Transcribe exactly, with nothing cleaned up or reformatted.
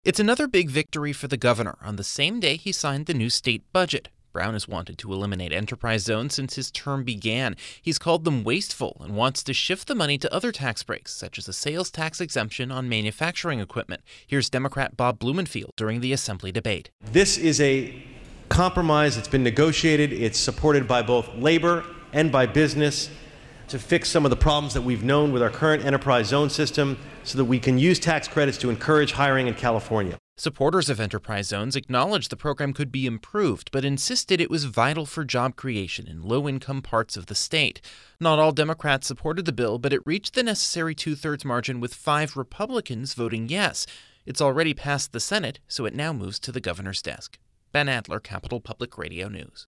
It's another big victory for the governor on the same day he signed the new state budget. Brown has wanted to eliminate enterprise zones since his term began. He's called them wasteful and wants to shift the money to other tax breaks, such as a sales tax exemption on manufacturing equipment. Here's Democrat Bob Blumenfield during the Assembly debate. This is a compromise that's been negotiated. It's supported by both labor and by business to fix some of the problems that we've known with our current enterprise zone system so that we can use tax credits to encourage hiring in California. Supporters of enterprise zones acknowledged the program could be improved, but insisted it was vital for job creation in low-income parts of the state. Not all Democrats supported the bill, but it reached the necessary two-thirds margin with five Republicans voting yes. It's already passed the Senate, so it now moves to the governor's desk. Ben Adler, Capitol Public Radio News.